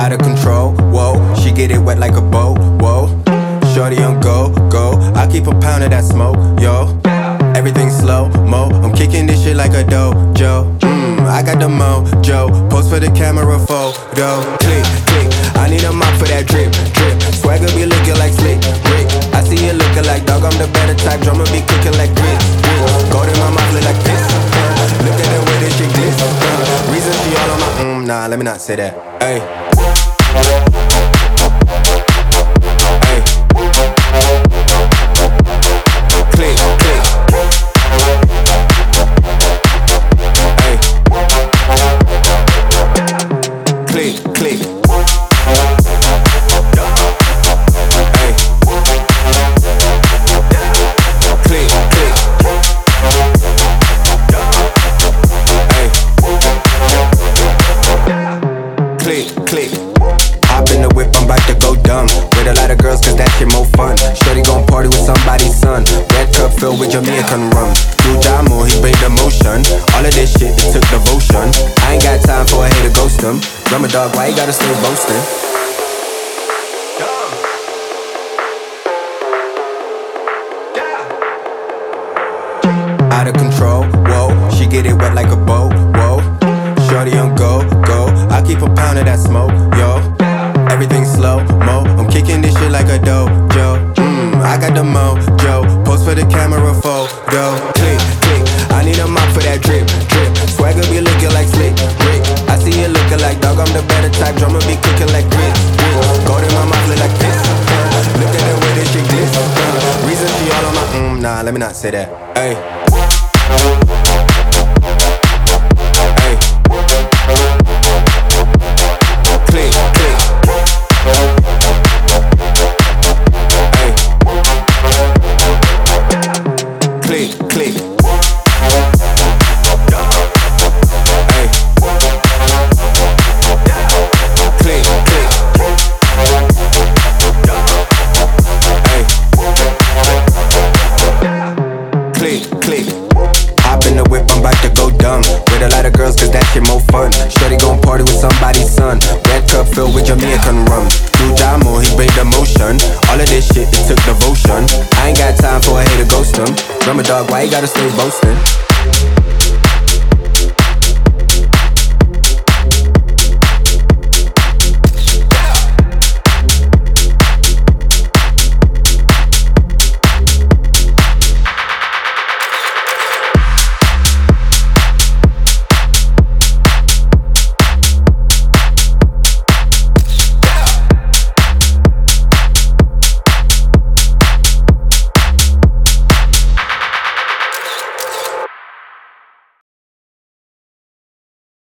Out of control, whoa. She get it wet like a boat, whoa. Shorty on go, go. I keep a pound of that smoke, yo. Everything slow mo. I'm kicking this shit like a dojo. I got the mojo. Post for the camera photo. Click, click. I need a mop for that drip, drip. Swagger be looking like slick Rick. I see you looking like dog. I'm the better type. Drummer be kicking like grits. Gold in my mouth look like this. Look at the way this shit glitz. Reason she all on my nah. Let me not say that. Hey. Click, click. Click, click. Hey. Click, click. Hey. Click, click. Hop in the whip, I'm about to go dumb. With a lot of girls, cause that shit more fun. Shorty gon' party with somebody's son. Red cup filled with Jamaican rum. Do Jamo, he made the motion. All of this shit, it took devotion. I ain't got time for a hater ghost him. Drummer dog, why you gotta stay boasting? Out of control, whoa. She get it wet like a boat, whoa. Shorty on go, go. I keep a pound of that smoke, yo. Everything slow mo. I'm kicking this shit like a dojo. I got the mojo. Post for the camera photo. Click, click. I need a mop for that drip, drip. Swagger be looking like slick Rick. I see you looking like dog. I'm the better type. Drummer be cooking like grits. Gold in my mouth look like this. Look at the way this shit glitz. Reason she all on my nah. Let me not say that. Hey. Hey. Click, click. Hey. Click, click. Hey. Click, click. Hey. Click, click. Hop in the whip, I'm about to go dumb. With a lot of girls, cause that shit more fun. Shorty gon' party with somebody's son. Red cup filled with Jamaican rum. Do Jamo, he made the motion. All of this shit, it took devotion. I ain't got time for a hater ghost him. Drummer dog, why you gotta stay boasting?